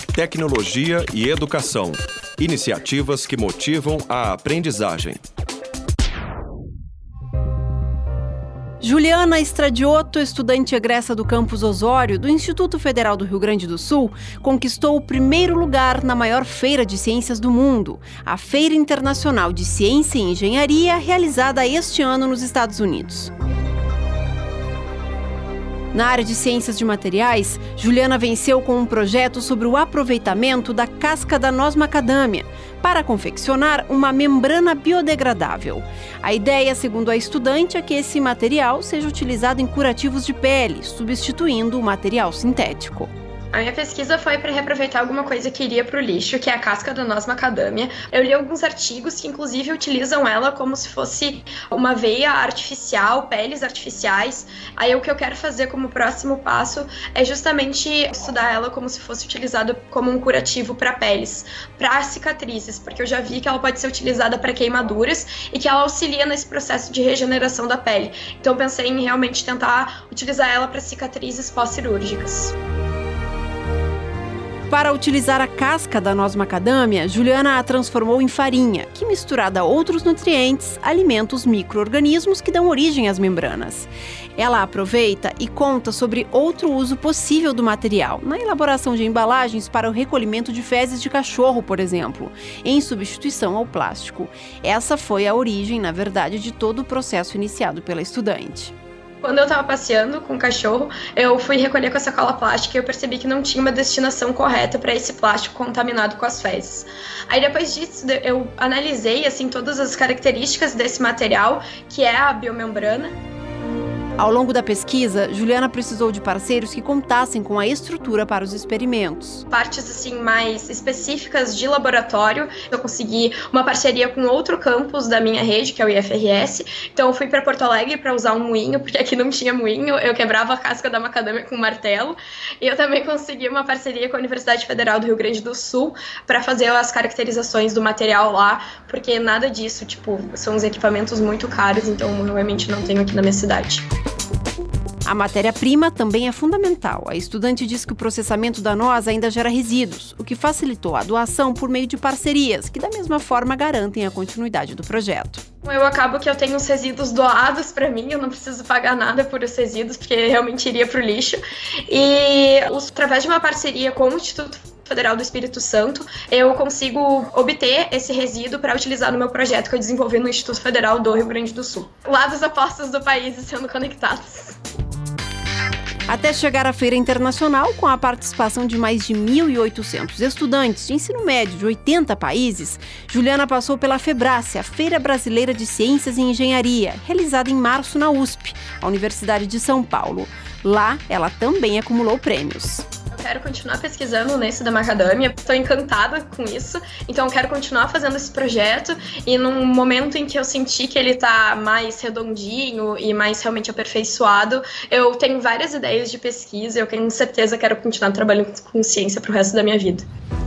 tecnologia e educação. Iniciativas que motivam a aprendizagem. Juliana Stradioto, estudante egressa do Campus Osório, do Instituto Federal do Rio Grande do Sul, conquistou o primeiro lugar na maior feira de ciências do mundo, a Feira Internacional de Ciência e Engenharia, realizada este ano nos Estados Unidos. Na área de ciências de materiais, Juliana venceu com um projeto sobre o aproveitamento da casca da noz macadâmia para confeccionar uma membrana biodegradável. A ideia, segundo a estudante, é que esse material seja utilizado em curativos de pele, substituindo o material sintético. A minha pesquisa foi para reaproveitar alguma coisa que iria para o lixo, que é a casca da noz macadâmia. Eu li alguns artigos que, inclusive, utilizam ela como se fosse uma veia artificial, peles artificiais. Aí, o que eu quero fazer como próximo passo é justamente estudar ela como se fosse utilizada como um curativo para peles, para cicatrizes, porque eu já vi que ela pode ser utilizada para queimaduras e que ela auxilia nesse processo de regeneração da pele. Então, eu pensei em realmente tentar utilizar ela para cicatrizes pós-cirúrgicas. Para utilizar a casca da noz macadâmia, Juliana a transformou em farinha, que, misturada a outros nutrientes, alimenta os micro-organismos que dão origem às membranas. Ela aproveita e conta sobre outro uso possível do material, na elaboração de embalagens para o recolhimento de fezes de cachorro, por exemplo, em substituição ao plástico. Essa foi a origem, na verdade, de todo o processo iniciado pela estudante. Quando eu estava passeando com o cachorro, eu fui recolher com a sacola plástica e eu percebi que não tinha uma destinação correta para esse plástico contaminado com as fezes. Aí depois disso, eu analisei assim, todas as características desse material, que é a biomembrana. Ao longo da pesquisa, Juliana precisou de parceiros que contassem com a estrutura para os experimentos. Partes assim mais específicas de laboratório, eu consegui uma parceria com outro campus da minha rede, que é o IFRS. Então eu fui para Porto Alegre para usar um moinho, porque aqui não tinha moinho, eu quebrava a casca da macadâmia com um martelo. E eu também consegui uma parceria com a Universidade Federal do Rio Grande do Sul para fazer as caracterizações do material lá, porque nada disso, são uns equipamentos muito caros, então eu realmente não tenho aqui na minha cidade. A matéria-prima também é fundamental. A estudante diz que o processamento da noz ainda gera resíduos, o que facilitou a doação por meio de parcerias, que da mesma forma garantem a continuidade do projeto. Eu acabo que eu tenho os resíduos doados para mim, eu não preciso pagar nada por os resíduos, porque realmente iria para o lixo. E através de uma parceria com o Instituto Federal do Espírito Santo, eu consigo obter esse resíduo para utilizar no meu projeto que eu desenvolvi no Instituto Federal do Rio Grande do Sul. Lados opostos do país sendo conectados. Até chegar à Feira Internacional, com a participação de mais de 1.800 estudantes de ensino médio de 80 países, Juliana passou pela FEBRACE, a Feira Brasileira de Ciências e Engenharia, realizada em março na USP, a Universidade de São Paulo. Lá, ela também acumulou prêmios. Quero continuar pesquisando nesse da macadâmia, estou encantada com isso, então quero continuar fazendo esse projeto e num momento em que eu senti que ele está mais redondinho e mais realmente aperfeiçoado, eu tenho várias ideias de pesquisa e eu com certeza quero continuar trabalhando com ciência para o resto da minha vida.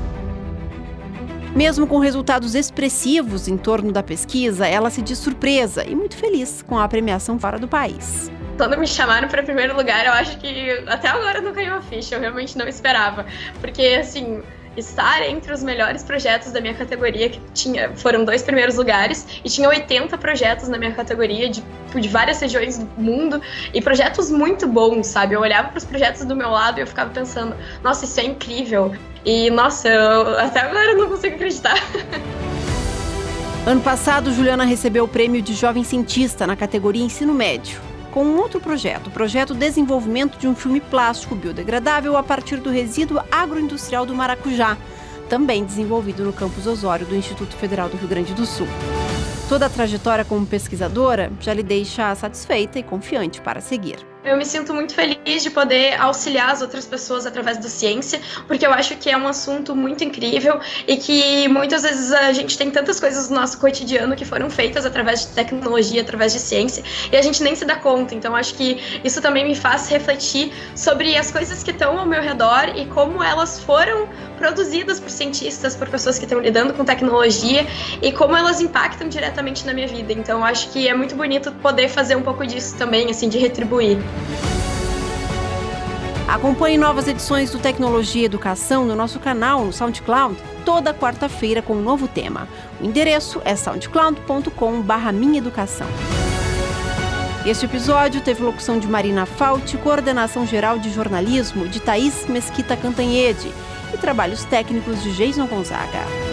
Mesmo com resultados expressivos em torno da pesquisa, ela se diz surpresa e muito feliz com a premiação fora do país. Quando me chamaram para primeiro lugar, eu acho que até agora não caiu a ficha, eu realmente não esperava. Porque, assim, estar entre os melhores projetos da minha categoria, que foram 2 primeiros lugares, e tinha 80 projetos na minha categoria, de várias regiões do mundo, e projetos muito bons, sabe? Eu olhava para os projetos do meu lado e eu ficava pensando, nossa, isso é incrível. E, nossa, até agora eu não consigo acreditar. Ano passado, Juliana recebeu o prêmio de Jovem Cientista na categoria Ensino Médio, com um outro projeto, o projeto Desenvolvimento de um Filme Plástico Biodegradável a partir do resíduo agroindustrial do maracujá, também desenvolvido no Campus Osório do Instituto Federal do Rio Grande do Sul. Toda a trajetória como pesquisadora já lhe deixa satisfeita e confiante para seguir. Eu me sinto muito feliz de poder auxiliar as outras pessoas através da ciência, porque eu acho que é um assunto muito incrível e que muitas vezes a gente tem tantas coisas no nosso cotidiano que foram feitas através de tecnologia, através de ciência, e a gente nem se dá conta. Então acho que isso também me faz refletir sobre as coisas que estão ao meu redor e como elas foram produzidas por cientistas, por pessoas que estão lidando com tecnologia e como elas impactam diretamente na minha vida. Então acho que é muito bonito poder fazer um pouco disso também, assim, de retribuir. Acompanhe novas edições do Tecnologia e Educação no nosso canal no SoundCloud, toda quarta-feira com um novo tema. O endereço é soundcloud.com/minhaeducação. Este episódio teve locução de Marina Fauci, coordenação geral de jornalismo de Thaís Mesquita Cantanhede e trabalhos técnicos de Jason Gonzaga.